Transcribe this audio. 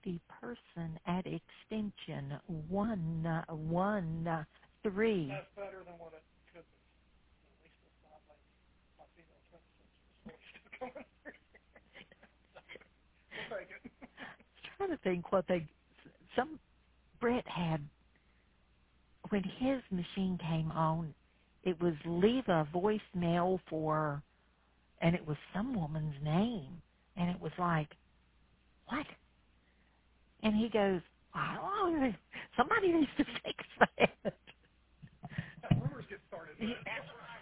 the person at extension 113. That's better than what it could be. At least it's not like my female predecessors. We'll take it. I'm trying to think what some Brett had, when his machine came on, it was leave a voicemail for, and it was some woman's name. And it was like, what? And he goes, I don't know, somebody needs to fix that. Rumors get started.